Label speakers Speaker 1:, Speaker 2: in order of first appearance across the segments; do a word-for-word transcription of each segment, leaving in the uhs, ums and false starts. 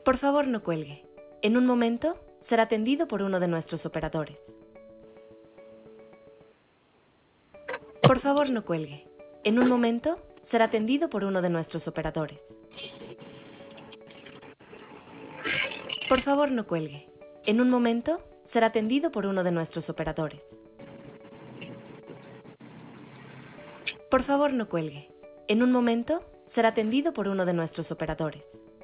Speaker 1: Por favor, no cuelgue. En un momento, será atendido por uno de nuestros operadores. Por favor, no cuelgue. En un momento, será atendido por uno de nuestros operadores. Por favor, no cuelgue. En un momento, será atendido por uno de nuestros operadores. Por favor, no cuelgue. En un momento, será atendido por uno de nuestros operadores.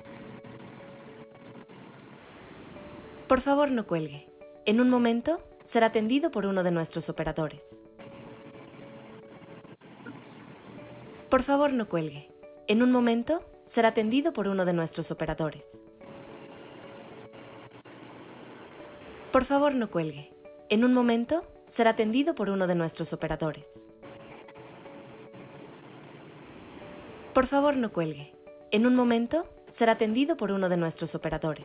Speaker 1: Por favor, no cuelgue. En un momento, será atendido por uno de nuestros operadores. Por favor, no cuelgue. En un momento, será atendido por uno de nuestros operadores. Por favor, no cuelgue. En un momento, será atendido por uno de nuestros operadores. Por favor, no cuelgue. En un momento, será atendido por uno de nuestros operadores.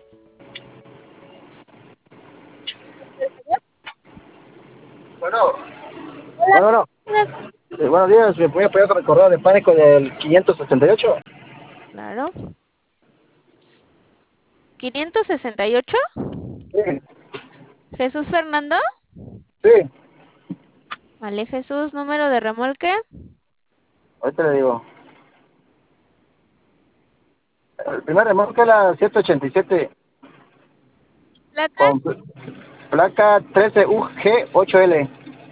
Speaker 2: Bueno, bueno, bueno. Eh, buenos días, ¿me puede apoyar con el correo de pánico del quinientos sesenta y ocho?
Speaker 3: Claro. ¿quinientos sesenta y ocho?
Speaker 2: Sí,
Speaker 3: ¿Jesús Fernando?
Speaker 2: sí,
Speaker 3: Vale, Jesús, número de remolque.
Speaker 2: ahorita le digo. El primer remolque es la ciento ochenta y siete con
Speaker 3: ¿Placas?
Speaker 2: pl- placa trece U G ocho L.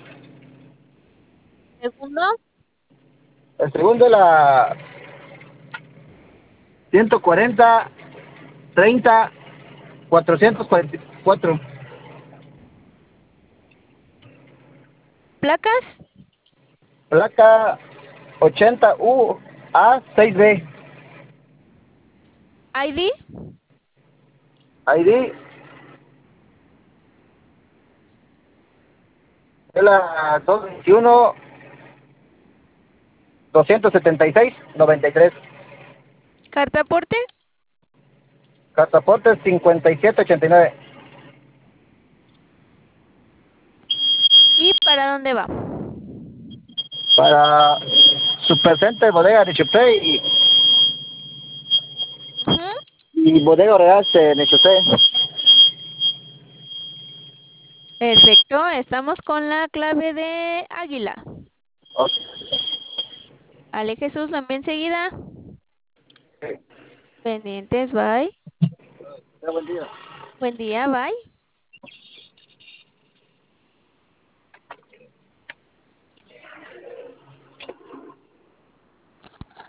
Speaker 3: Segundo.
Speaker 2: El segundo es la ciento cuarenta treinta cuatrocientos cuarenta y cuatro.
Speaker 3: ¿Placas?
Speaker 2: Placa ochenta U A seis B.
Speaker 3: I D.
Speaker 2: I D es la doscientos veintiuno doscientos setenta y seis noventa y tres.
Speaker 3: ¿Cartaporte?
Speaker 2: Cartaporte cincuenta y siete ochenta y nueve.
Speaker 3: ¿Y para dónde va?
Speaker 2: Para Supercenter, Bodega de Chupé y,
Speaker 3: Ujú.
Speaker 2: y Bodega Real de Nechupé.
Speaker 3: Perfecto, estamos con la clave de Águila. Vale, Jesús, lo envío enseguida.
Speaker 2: Ok.
Speaker 3: Pendientes, bye.
Speaker 2: Buen día.
Speaker 3: Buen día, bye.